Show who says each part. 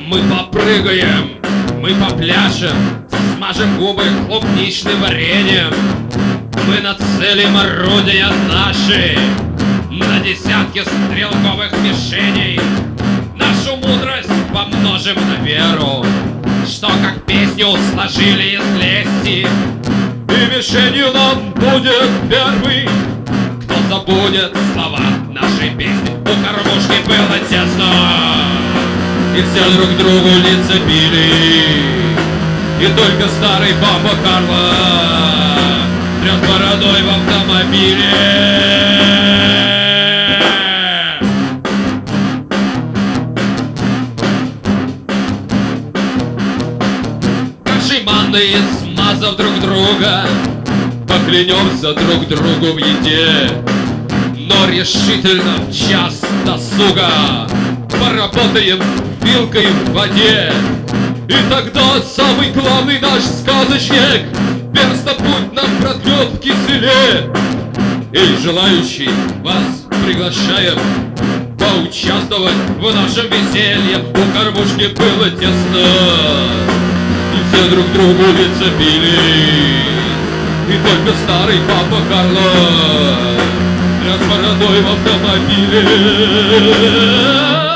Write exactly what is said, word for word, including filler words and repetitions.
Speaker 1: Мы попрыгаем, мы попляшем, смажем губы клубничным вареньем. Мы нацелим орудия наши на десятки стрелковых мишеней. Нашу мудрость помножим на веру, что как песню сложили из лести. И мишенью нам будет первый, кто забудет слова нашей песни. У кормушки было тесно, и все друг другу лица били. И только старый папа Карло тряс бородой в автомобиле. Манные, смазав друг друга, поклянемся друг другу в еде. Но решительно в час досуга поработаем вилкой в воде. И тогда самый главный наш сказочник перстопуть нам протрет в киселе. Эй, желающий, вас приглашаем поучаствовать в нашем веселье. У кормушки было тесно, и все друг другу лица били. И только старый папа Карло тряс бородой в автомобиле.